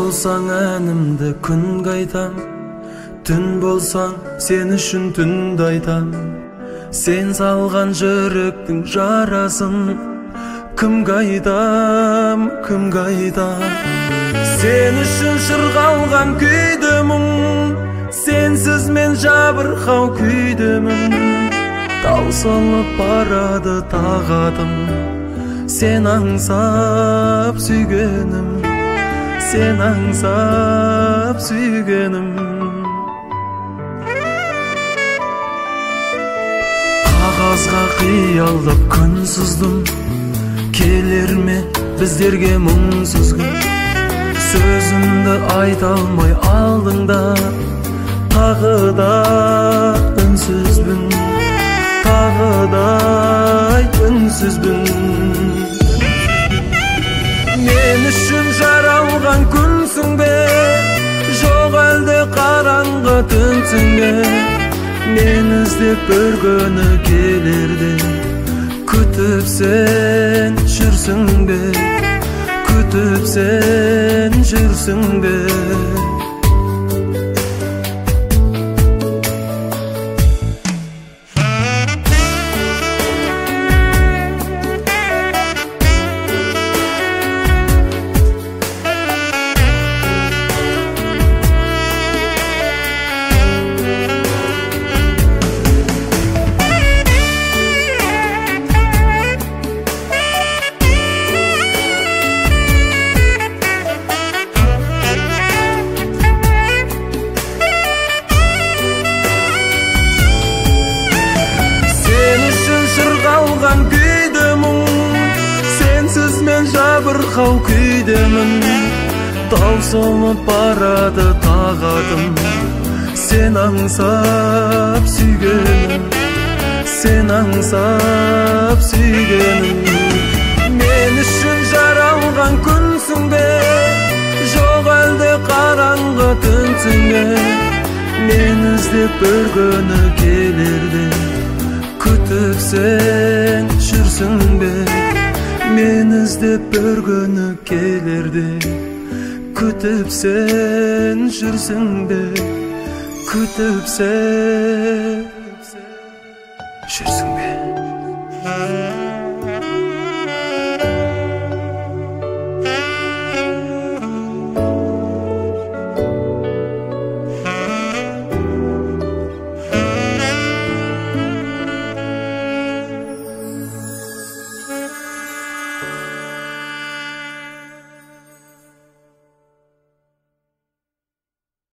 болсаң әнімді күнге айтам, түн болсаң сен үшін түнді айтам. Сен салған жүректің жарасын кімге айтам, кімге айтам. Сен үшін шырғалған күйдімін, сенсіз мен жабырқау күйдімін. Таусылып барады тағатым, сен аңсап сүйгенім, сен аңсап сүйгенім. Қағазға қиялдап күн сыздым, келер ме біздерге мұңсыз күн. Сөзімді айта алмай алдыңда, тағы да үнсізбін, тағы да үнсізбін. Мен үшін жаралған күнсің бе, жоқ әлде қараңғы түнсің бе? Мен іздеп бір күні келерде, күтіп сен жүрсің бе, күтіп сен жүрсің бе? Шырғалған күйдімін, сенсіз мен жабырқау күйдемін. Таусылып барады тағатым, сен аңсап сүйгенім, сен аңсап сүйгенім. Мен үшін жаралған күнсің бе, жоқ әлде қараңғы түнсің бе? Мен іздеп бір күні келерде, күтіп сен жүрсің бе? Мен іздеп бір күні келерде, күтіп сен жүрсің бе? Күтіп сен жүрсің бе?